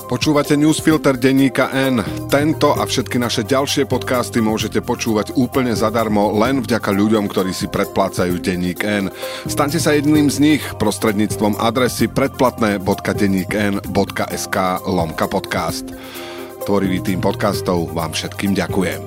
Počúvate Newsfilter denníka N. Tento a všetky naše ďalšie podcasty môžete počúvať úplne zadarmo len vďaka ľuďom, ktorí si predplácajú denník N. Staňte sa jedným z nich prostredníctvom adresy predplatné.dennikn.sk/podcast. Tvorivý tým podcastov vám všetkým ďakujem.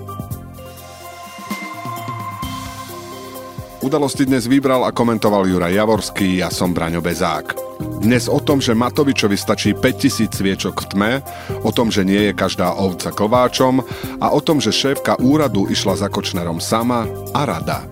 Udalosti dnes vybral a komentoval Juraj Javorský, ja som Braňo Bezák. Dnes o tom, že Matovičovi stačí 5000 sviečok v tme, o tom, že nie je každá ovca kováčom a o tom, že šéfka úradu išla za Kočnerom sama a rada.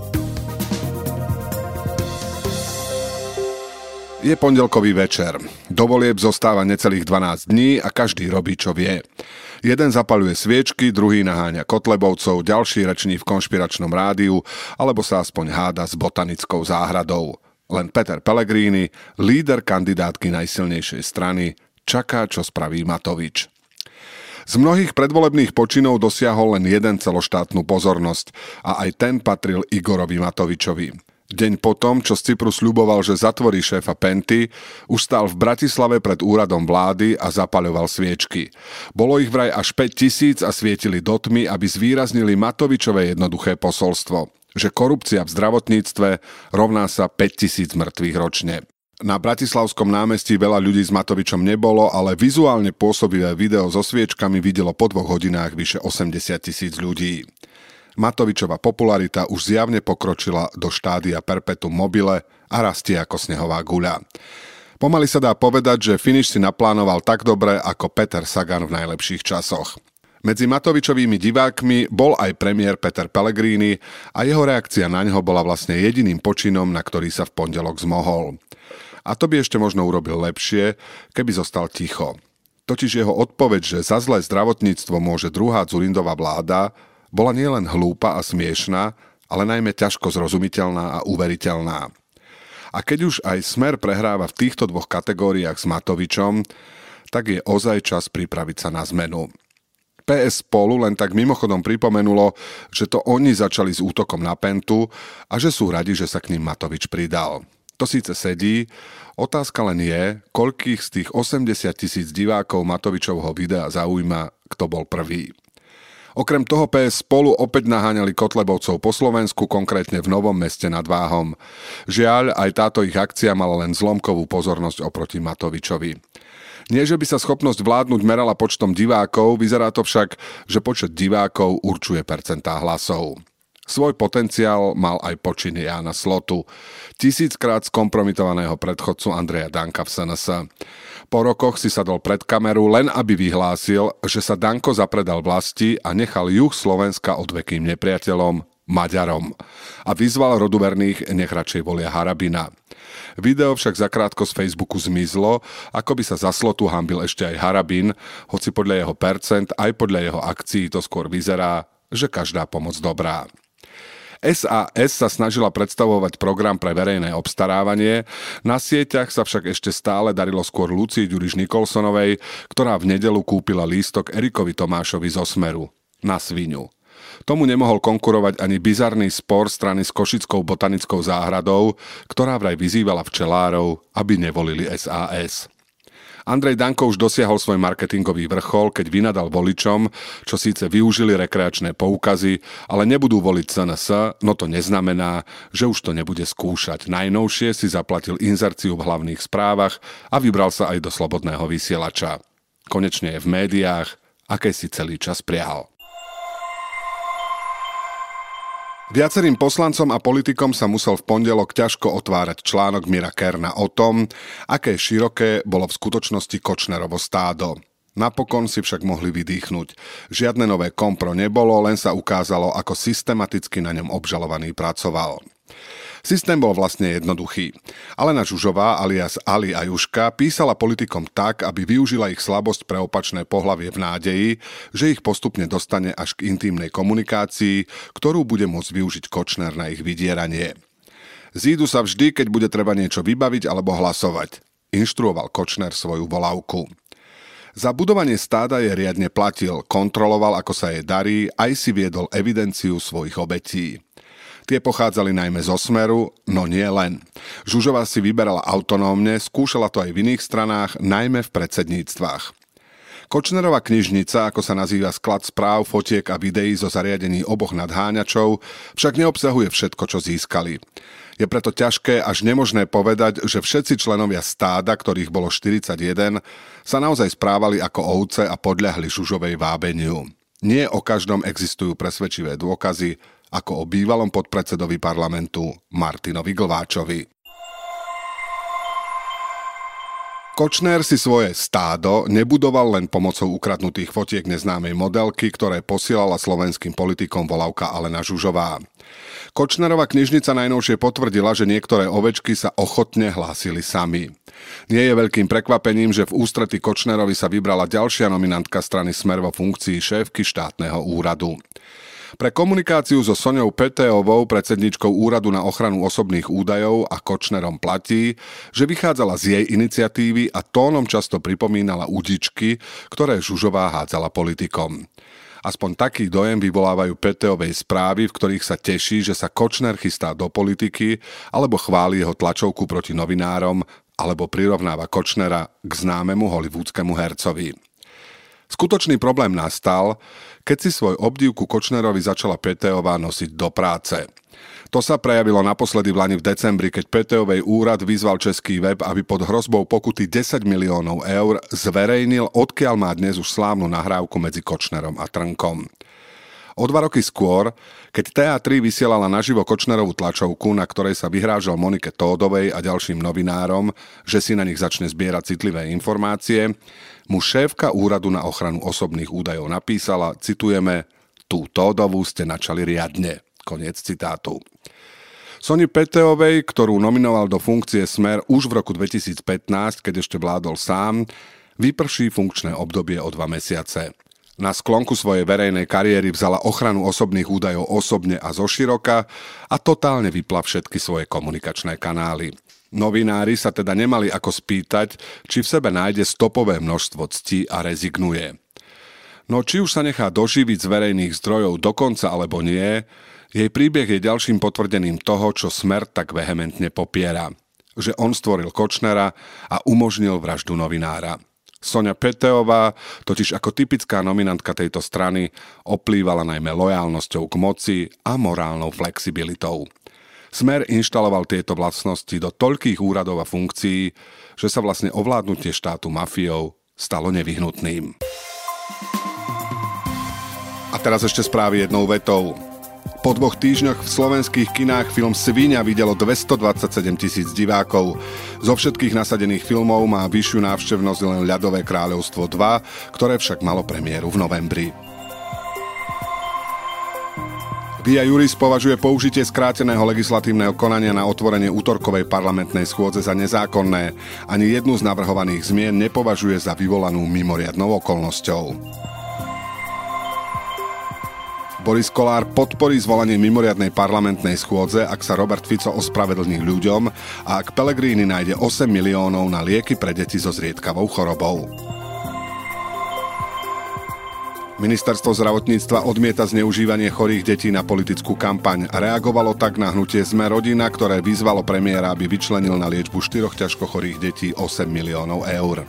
Je pondelkový večer. Do volieb zostáva necelých 12 dní a každý robí, čo vie. Jeden zapaľuje sviečky, druhý naháňa Kotlebovcov, ďalší reční v konšpiračnom rádiu, alebo sa aspoň háda s botanickou záhradou. Len Peter Pellegrini, líder kandidátky najsilnejšej strany, čaká, čo spraví Matovič. Z mnohých predvolebných počinov dosiahol len jeden celoštátnu pozornosť a aj ten patril Igorovi Matovičovi. Deň potom, čo z Cypru sľuboval, že zatvorí šéfa Penty, už stál v Bratislave pred úradom vlády a zapaľoval sviečky. Bolo ich vraj až 5000 a svietili do tmy, aby zvýraznili Matovičové jednoduché posolstvo, že korupcia v zdravotníctve rovná sa 5000 mŕtvych ročne. Na Bratislavskom námestí veľa ľudí s Matovičom nebolo, ale vizuálne pôsobivé video so sviečkami videlo po 2 hodinách vyše 80 000 ľudí. Matovičova popularita už zjavne pokročila do štádia perpetuum mobile a rastie ako snehová guľa. Pomaly sa dá povedať, že finiš si naplánoval tak dobre ako Peter Sagan v najlepších časoch. Medzi Matovičovými divákmi bol aj premiér Peter Pellegrini a jeho reakcia na ňo bola vlastne jediným počinom, na ktorý sa v pondelok zmohol. A to by ešte možno urobil lepšie, keby zostal ticho. Totiž jeho odpoveď, že za zlé zdravotníctvo môže druhá Dzurindova vláda, bola nielen hlúpa a smiešná, ale najmä ťažko zrozumiteľná a uveriteľná. A keď už aj Smer prehráva v týchto 2 kategóriách s Matovičom, tak je ozaj čas pripraviť sa na zmenu. PS Spolu len tak mimochodom pripomenulo, že to oni začali s útokom na Pentu a že sú radi, že sa k ním Matovič pridal. To síce sedí, otázka len je, koľkých z tých 80 000 divákov Matovičovho videa zaujíma, kto bol prvý. Okrem toho PS Spolu opäť naháňali Kotlebovcov po Slovensku, konkrétne v Novom Meste nad Váhom. Žiaľ, aj táto ich akcia mala len zlomkovú pozornosť oproti Matovičovi. Nie, že by sa schopnosť vládnuť merala počtom divákov, vyzerá to však, že počet divákov určuje percentá hlasov. Svoj potenciál mal aj počin Jána Slotu, 1000-krát skompromitovaného predchodcu Andreja Danka v SNS. Po rokoch si sadol pred kameru, len aby vyhlásil, že sa Danko zapredal vlasti a nechal juh Slovenska odvekým nepriateľom, Maďarom. A vyzval roduverných, nech radšej volia Harabina. Video však zakrátko z Facebooku zmizlo, ako by sa za Slotu hanbil ešte aj Harabin, hoci podľa jeho percent aj podľa jeho akcií to skôr vyzerá, že každá pomoc dobrá. SAS sa snažila predstavovať program pre verejné obstarávanie, na sieťach sa však ešte stále darilo skôr Lucii Ďuriš-Nikolsonovej, ktorá v nedeľu kúpila lístok Erikovi Tomášovi zo Smeru na sviňu. Tomu nemohol konkurovať ani bizarný spor strany s Košickou botanickou záhradou, ktorá vraj vyzývala včelárov, aby nevolili SAS. Andrej Danko už dosiahol svoj marketingový vrchol, keď vynadal voličom, čo síce využili rekreačné poukazy, ale nebudú voliť SNS, no to neznamená, že už to nebude skúšať. Najnovšie si zaplatil inzerciu v hlavných správach a vybral sa aj do Slobodného vysielača. Konečne je v médiách, aké si celý čas priahal. Viacerým poslancom a politikom sa musel v pondelok ťažko otvárať článok Mira Kerna o tom, aké široké bolo v skutočnosti Kočnerovo stádo. Napokon si však mohli vydýchnuť. Žiadne nové kompro nebolo, len sa ukázalo, ako systematicky na ňom obžalovaný pracoval. Systém bol vlastne jednoduchý. Alena Žužová alias Ali Ajuška písala politikom tak, aby využila ich slabosť pre opačné pohlavie v nádeji, že ich postupne dostane až k intímnej komunikácii, ktorú bude môcť využiť Kočner na ich vydieranie. Zídu sa vždy, keď bude treba niečo vybaviť alebo hlasovať, inštruoval Kočner svoju volávku. Za budovanie stáda je riadne platil, kontroloval, ako sa jej darí, aj si viedol evidenciu svojich obetí. Tie pochádzali najmä zo Smeru, no nie len. Žužová si vyberala autonómne, skúšala to aj v iných stranách, najmä v predsedníctvách. Kočnerova knižnica, ako sa nazýva sklad správ, fotiek a videí zo zariadení oboch nadháňačov, však neobsahuje všetko, čo získali. Je preto ťažké až nemožné povedať, že všetci členovia stáda, ktorých bolo 41, sa naozaj správali ako ovce a podľahli Žužovej vábeniu. Nie o každom existujú presvedčivé dôkazy, ako o bývalom podpredsedovi parlamentu Martinovi Glváčovi. Kočner si svoje stádo nebudoval len pomocou ukradnutých fotiek neznámej modelky, ktoré posielala slovenským politikom volávka Alena Žužová. Kočnerova knižnica najnovšie potvrdila, že niektoré ovečky sa ochotne hlásili sami. Nie je veľkým prekvapením, že v ústrety Kočnerovi sa vybrala ďalšia nominantka strany Smer vo funkcii šéfky štátneho úradu. Pre komunikáciu so Soňou Petéovou, predsedníčkou Úradu na ochranu osobných údajov a Kočnerom platí, že vychádzala z jej iniciatívy a tónom často pripomínala údičky, ktoré Žužová hádzala politikom. Aspoň taký dojem vyvolávajú Petéovej správy, v ktorých sa teší, že sa Kočner chystá do politiky, alebo chváli jeho tlačovku proti novinárom, alebo prirovnáva Kočnera k známemu hollywoodskému hercovi. Skutočný problém nastal, keď si svoj obdiv ku Kočnerovi začala Petéová nosiť do práce. To sa prejavilo naposledy v lani v decembri, keď Petéovej úrad vyzval český web, aby pod hrozbou pokuty 10 miliónov eur zverejnil, odkiaľ má dnes už slávnu nahrávku medzi Kočnerom a Trnkom. O 2 roky skôr, keď TA3 vysielala naživo Kočnerovú tlačovku, na ktorej sa vyhrážal Monike Tódovej a ďalším novinárom, že si na nich začne zbierať citlivé informácie, mu šéfka Úradu na ochranu osobných údajov napísala, citujeme, tú Tódovú ste načali riadne. Koniec citátu. Soni Petéovej, ktorú nominoval do funkcie Smer už v roku 2015, keď ešte vládol sám, vyprší funkčné obdobie o 2 mesiace. Na sklonku svojej verejnej kariéry vzala ochranu osobných údajov osobne a zoširoka a totálne vypla všetky svoje komunikačné kanály. Novinári sa teda nemali ako spýtať, či v sebe nájde stopové množstvo cti a rezignuje. No či už sa nechá doživiť z verejných zdrojov dokonca alebo nie, jej príbeh je ďalším potvrdením toho, čo Smer tak vehementne popiera. Že on stvoril Kočnera a umožnil vraždu novinára. Soňa Petéová totiž ako typická nominantka tejto strany oplývala najmä lojálnosťou k moci a morálnou flexibilitou. Smer inštaloval tieto vlastnosti do toľkých úradov a funkcií, že sa vlastne ovládnutie štátu mafiou stalo nevyhnutným. A teraz ešte správy jednou vetou. Po 2 týždňoch v slovenských kinách film Sviňa videlo 227 000 divákov. Zo všetkých nasadených filmov má vyššiu návštevnosť len Ľadové kráľovstvo 2, ktoré však malo premiéru v novembri. Via Juris považuje použitie skráteného legislatívneho konania na otvorenie útorkovej parlamentnej schôdze za nezákonné. Ani jednu z navrhovaných zmien nepovažuje za vyvolanú mimoriadnou okolnosťou. Boris Kollár podporí zvolanie mimoriadnej parlamentnej schôdze, ak sa Robert Fico ospravedlní ľuďom a ak Pellegrini nájde 8 miliónov na lieky pre deti so zriedkavou chorobou. Ministerstvo zdravotníctva odmieta zneužívanie chorých detí na politickú kampaň a reagovalo tak na hnutie Sme rodina, ktoré vyzvalo premiéra, aby vyčlenil na liečbu 4 ťažko chorých detí 8 miliónov eur.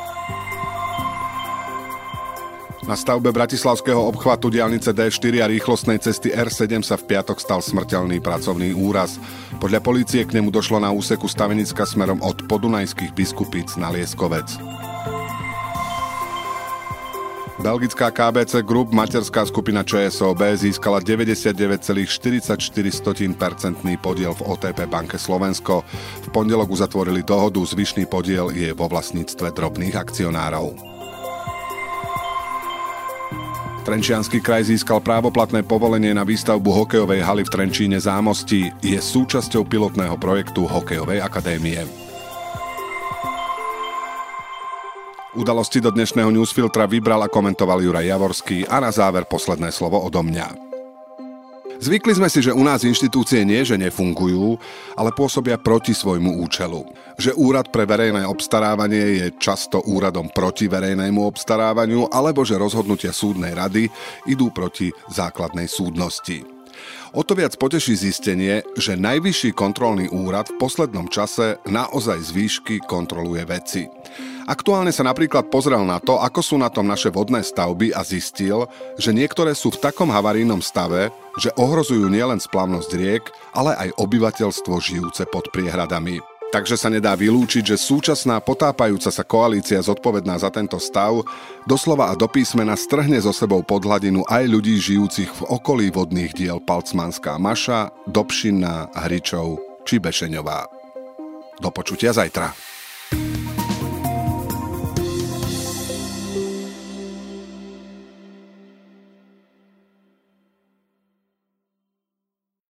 Na stavbe bratislavského obchvatu diaľnice D4 a rýchlostnej cesty R7 sa v piatok stal smrteľný pracovný úraz. Podľa polície k nemu došlo na úseku Stavenicka smerom od Podunajských Biskupíc na Lieskovec. Belgická KBC Group, materská skupina ČSOB, získala 99,44% podiel v OTP banke Slovensko. V pondelok uzatvorili dohodu, zvyšný podiel je vo vlastníctve drobných akcionárov. Trenčiansky kraj získal právoplatné povolenie na výstavbu hokejovej haly v Trenčíne Zámostí. Je súčasťou pilotného projektu Hokejovej akadémie. Udalosti do dnešného newsfiltra vybral a komentoval Juraj Javorský a na záver posledné slovo odo mňa. Zvykli sme si, že u nás inštitúcie nie, že nefungujú, ale pôsobia proti svojmu účelu. Že úrad pre verejné obstarávanie je často úradom proti verejnému obstarávaniu, alebo že rozhodnutia súdnej rady idú proti základnej súdnosti. O to viac poteší zistenie, že Najvyšší kontrolný úrad v poslednom čase naozaj z výšky kontroluje veci. Aktuálne sa napríklad pozrel na to, ako sú na tom naše vodné stavby a zistil, že niektoré sú v takom havarijnom stave, že ohrozujú nielen splavnosť riek, ale aj obyvateľstvo žijúce pod priehradami. Takže sa nedá vylúčiť, že súčasná potápajúca sa koalícia zodpovedná za tento stav doslova a do písmena strhne zo sebou pod hladinu aj ľudí žijúcich v okolí vodných diel Palcmanská Maša, Dobšinná, Hričov či Bešeňová. Do počutia zajtra.